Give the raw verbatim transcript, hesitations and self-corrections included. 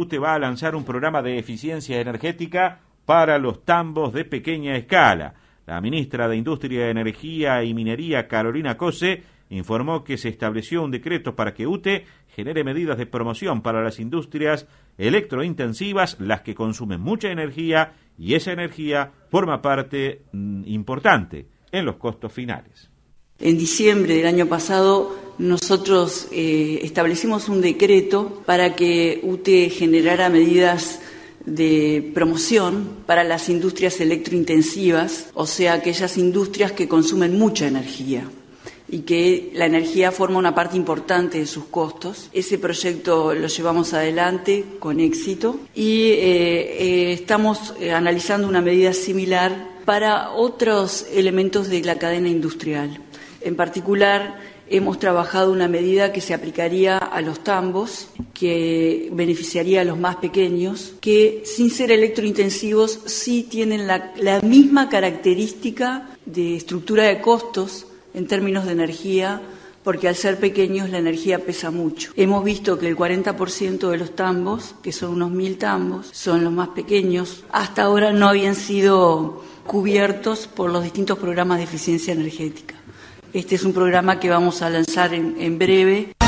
U T E va a lanzar un programa de eficiencia energética para los tambos de pequeña escala. La ministra de Industria, Energía y Minería, Carolina Cose, informó que se estableció un decreto para que U T E genere medidas de promoción para las industrias electrointensivas, las que consumen mucha energía, y esa energía forma parte mmm, importante en los costos finales. En diciembre del año pasado nosotros eh, establecimos un decreto para que U T E generara medidas de promoción para las industrias electrointensivas, o sea, aquellas industrias que consumen mucha energía y que la energía forma una parte importante de sus costos. Ese proyecto lo llevamos adelante con éxito y eh, eh, estamos eh, analizando una medida similar para otros elementos de la cadena industrial. En particular, hemos trabajado una medida que se aplicaría a los tambos, que beneficiaría a los más pequeños, que sin ser electrointensivos sí tienen la, la misma característica de estructura de costos en términos de energía, porque al ser pequeños la energía pesa mucho. Hemos visto que el cuarenta por ciento de los tambos, que son unos mil tambos, son los más pequeños. Hasta ahora no habían sido cubiertos por los distintos programas de eficiencia energética. Este es un programa que vamos a lanzar en, en breve.